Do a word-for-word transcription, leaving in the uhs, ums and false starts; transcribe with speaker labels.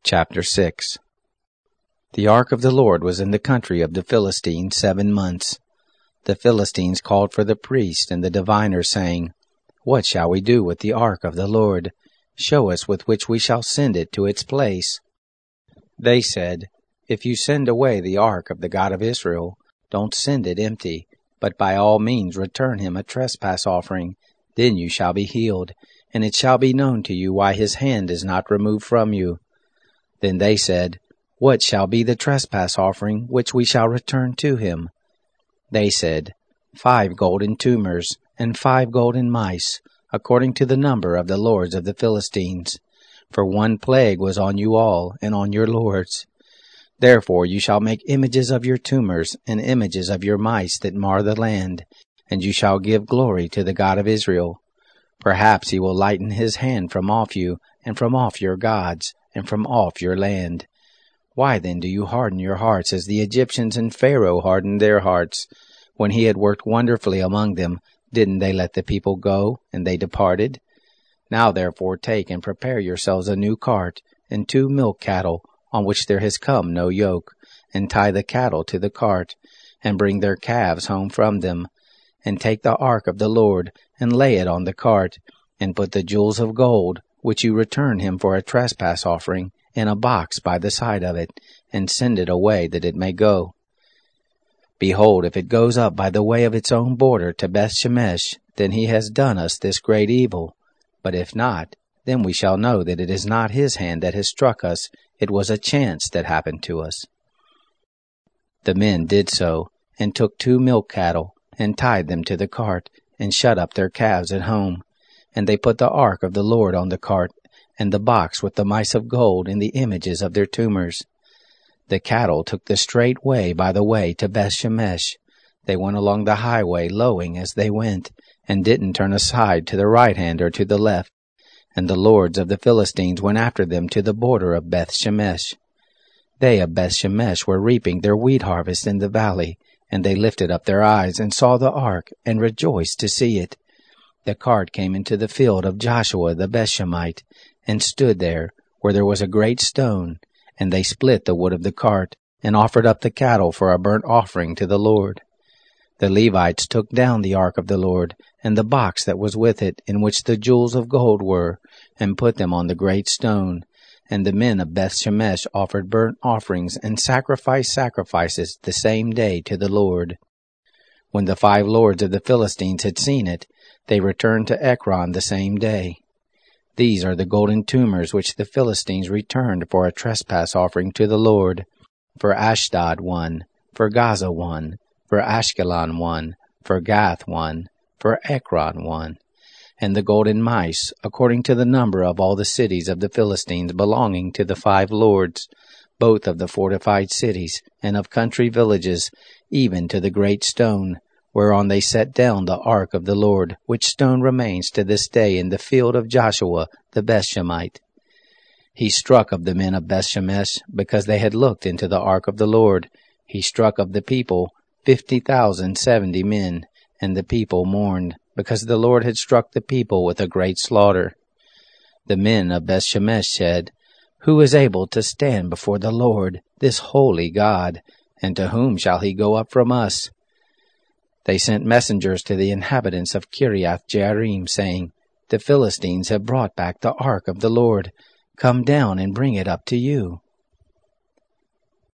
Speaker 1: Chapter six. The ark of the Lord was in the country of the Philistines seven months. The Philistines called for the priests and the diviners, saying, What shall we do with the ark of the Lord? Show us with which we shall send it to its place. They said, If you send away the ark of the God of Israel, don't send it empty, but by all means return him a trespass offering. Then you shall be healed, and it shall be known to you why his hand is not removed from you. Then they said, What shall be the trespass offering which we shall return to him? They said, Five golden tumors, and five golden mice, according to the number of the lords of the Philistines. For one plague was on you all, and on your lords. Therefore you shall make images of your tumors, and images of your mice that mar the land, and you shall give glory to the God of Israel. Perhaps he will lighten his hand from off you, and from off your gods, and from off your land. Why then do you harden your hearts as the Egyptians and Pharaoh hardened their hearts? When he had worked wonderfully among them, didn't they let the people go, and they departed? Now therefore take and prepare yourselves a new cart, and two milk cattle, on which there has come no yoke, and tie the cattle to the cart, and bring their calves home from them. And take the ark of the Lord, and lay it on the cart, and put the jewels of gold, which you return him for a trespass offering, in a box by the side of it, and send it away that it may go. Behold, if it goes up by the way of its own border to Bethshemesh, then he has done us this great evil. But if not, then we shall know that it is not his hand that has struck us, it was a chance that happened to us. The men did so, and took two milk cattle, and tied them to the cart, and shut up their calves at home. And they put the ark of the Lord on the cart, and the box with the mice of gold and the images of their tumors. The cattle took the straight way by the way to Bethshemesh. They went along the highway lowing as they went, and didn't turn aside to the right hand or to the left. And the lords of the Philistines went after them to the border of Bethshemesh. They of Bethshemesh were reaping their wheat harvest in the valley, and they lifted up their eyes and saw the ark, and rejoiced to see it. The cart came into the field of Joshua the Bethshemite, and stood there, where there was a great stone, and they split the wood of the cart, and offered up the cattle for a burnt offering to the Lord. The Levites took down the ark of the Lord, and the box that was with it, in which the jewels of gold were, and put them on the great stone. And the men of Bethshemesh offered burnt offerings and sacrificed sacrifices the same day to the Lord. When the five lords of the Philistines had seen it, they returned to Ekron the same day. These are the golden tumors which the Philistines returned for a trespass offering to the Lord. For Ashdod one, for Gaza one, for Ashkelon one, for Gath one, for Ekron one. And the golden mice, according to the number of all the cities of the Philistines belonging to the five lords, both of the fortified cities, and of country villages, even to the great stone, whereon they set down the ark of the Lord, which stone remains to this day in the field of Joshua the Bethshemite. He struck of the men of Bethshemesh, because they had looked into the ark of the Lord. He struck of the people fifty thousand seventy men, and the people mourned, because the Lord had struck the people with a great slaughter. The men of Bethshemesh said, Who is able to stand before the Lord, this holy God, and to whom shall he go up from us? They sent messengers to the inhabitants of Kiriath Jearim, saying, The Philistines have brought back the ark of the Lord. Come down and bring it up to you.